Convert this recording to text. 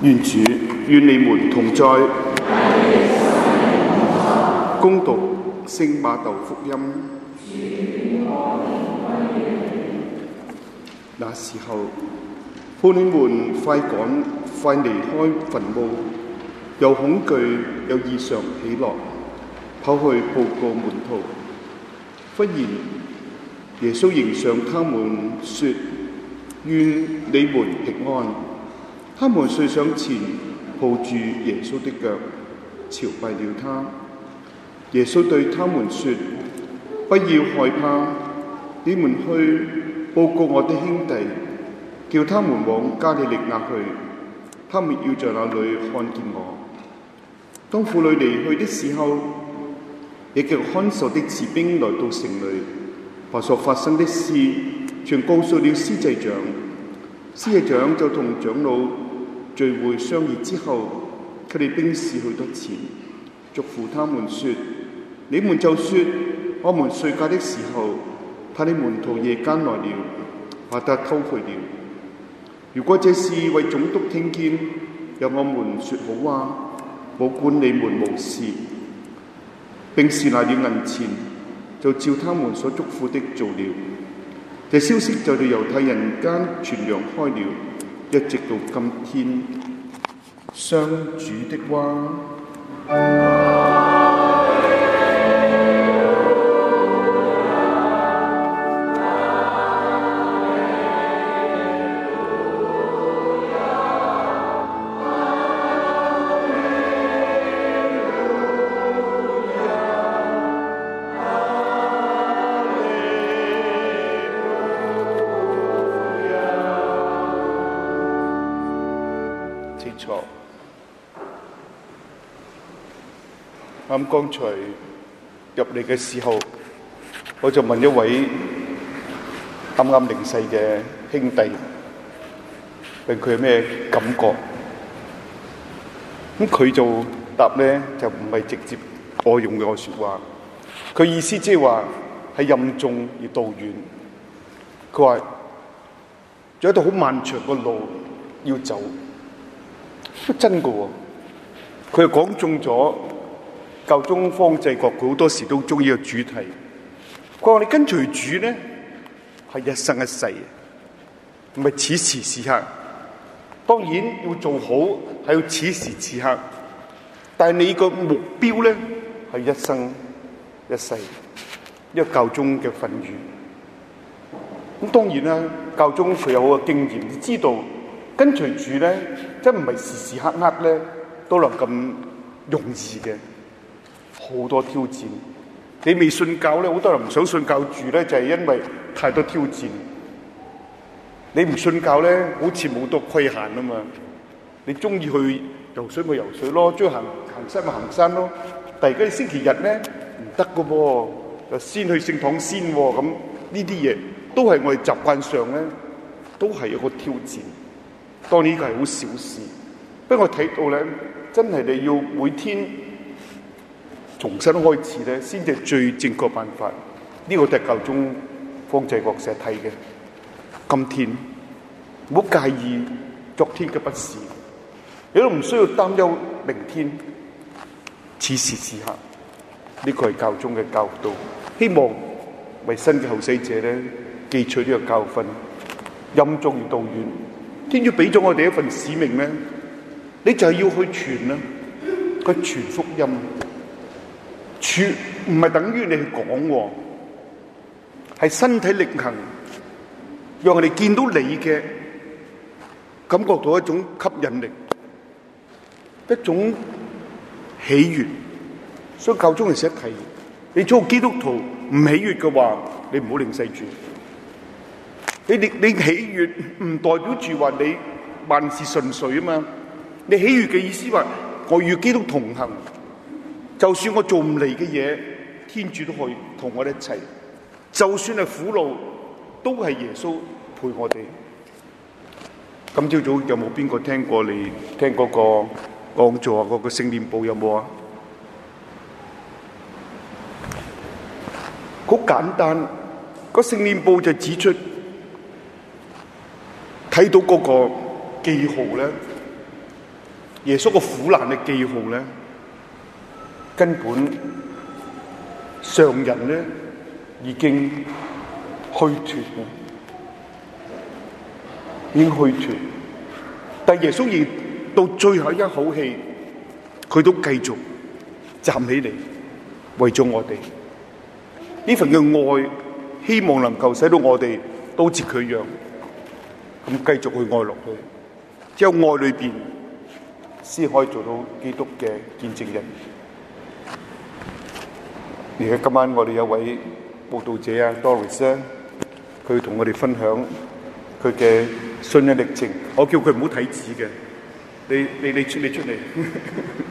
願主與你們同在。恭讀聖馬竇福音。那時候，婦女們快趕快離開墳墓，又恐懼又異常喜樂，跑去報告門徒。忽然，耶穌迎上他們，說：願你們平安。他們遂上前抱住耶穌的腳，朝拜了他。耶穌對他們說：不要害怕，你們去報告我的兄弟，叫他們往加利利亞去，他們要在那裏看見我。當婦女離去的時候，一個看守的士兵來到城裏，把所發生的事全告訴了司祭長。司祭長就同長老聚會商議之後，給你兵士許多錢，囑咐他們說：你們就說我們睡覺的時候，他的門徒夜間來了，把他偷去了。如果這事為總督聽見，由我們說好話，保管你們無事。兵士拿了銀錢，就照他們所囑咐的做了。這消息就在猶太人間傳揚開了，一直到今天。上主的話。剛才入嚟嘅時候，我就問一位啱啱離世嘅兄弟，問佢有咩感覺。咁佢就答咧，就唔係直接我用嘅說話，佢意思即係話係任重而道遠。佢話有一條好漫長嘅路要走，真㗎喎。佢又講中咗教宗方濟各，佢好多時都中意個主題。佢話你跟隨主咧，係一生一世，唔係此時此刻。當然要做好，係要此時此刻。但係你個目標咧，係一生一世。呢個教宗嘅訓語。咁當然啦，教宗佢有好嘅經驗，你知道跟隨主咧，真唔係時時刻刻咧都能咁容易嘅。好多挑戰，你未信教咧，好多人唔想信教住咧，就係因為太多挑戰。你唔信教咧，好似冇多規限啊嘛。你中意去游水咪游水咯，中意行山咪行山咯。但係而家你星期日咧唔得噶噃，就先去聖堂先喎。咁呢啲嘢都係我哋習慣上咧，都係一個挑戰。當然呢個係好小事，不過我睇到咧，真係你要每天重新開始咧，先至最正確辦法。呢個就係教宗方濟各成日睇嘅。今天唔好介意昨天嘅不是，你都唔需要擔憂明天。此時此刻，呢個係教宗嘅教導。希望為新嘅後世者咧，記取呢個教訓，任重而道遠。天主俾咗我哋一份使命咧，你就係要去傳啦，去傳福音。傳唔係等於你去講，係身體力行，讓我哋見到你嘅，感覺到一種吸引力，一種喜悅。所以教宗係成日提，你做基督徒唔喜悅嘅話，你唔好領洗主。你喜悅唔代表住話你萬事順遂啊嘛。你喜悅嘅意思話，我與基督同行。就算我做唔嚟嘅嘢，天主都可以同我哋一齊。就算係苦路，都係耶穌陪我哋。今朝早有冇邊個聽過你聽嗰個講座啊？嗰個聖念報有冇啊？好簡單，個聖念報就指出，睇到嗰個記號咧， 耶穌個苦難嘅記號咧，根本常人咧已經虛脫啦，已經虛脫。但耶穌亦到最後一口氣，佢都繼續站起嚟，為咗我哋呢份嘅愛，希望能夠使到我哋都似佢一樣，咁繼續去愛落去。只有愛裏邊，先可以做到基督嘅見證人。而家今晚我哋有位佈道者啊 Doris 啊，佢同我哋分享佢嘅信仰歷程。我叫佢唔好睇紙嘅，你出嚟。